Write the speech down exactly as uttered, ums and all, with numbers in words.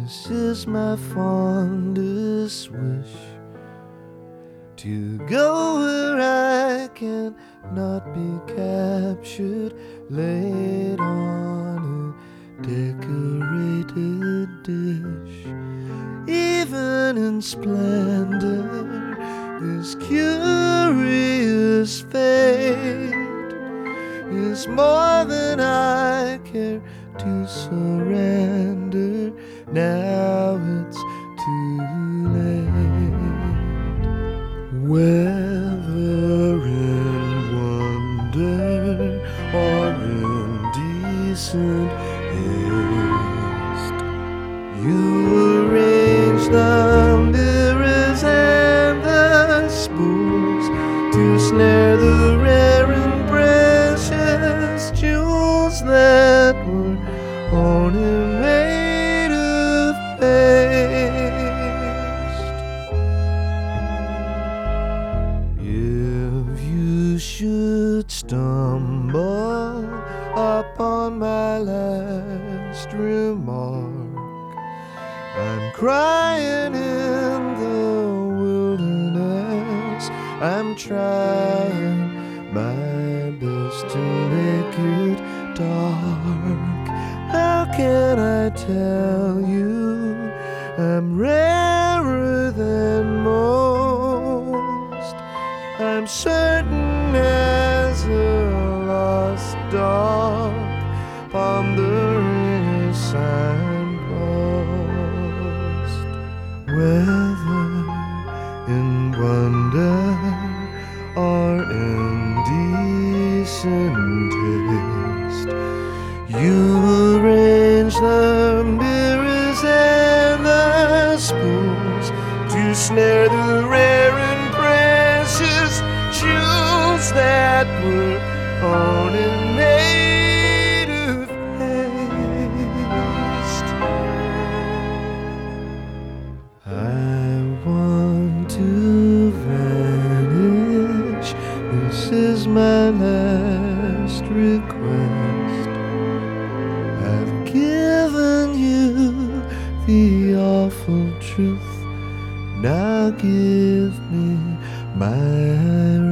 This is my fondest wish, to go where I cannot be captured, laid on a decorated dish. Even in splendor, this curious fate is more than I care to surrender. Now it's too late. Whether in wonder or indecent haste, you arrange the mirrors and the spools to snare the rare and precious jewels that were only made of paste. If you should stumble upon my last remark, I'm crying in the wilderness. I'm trying my best to make it dark. How can I tell you I'm rarer than most? I'm certain as a lost dog pondering a signpost. Whether in wonder or indecent taste, you arrange the mirrors and the spools to snare the rare and precious jewels that were only made of paste. I want to vanish. This is my last request. I've given you the awful truth. Now give me my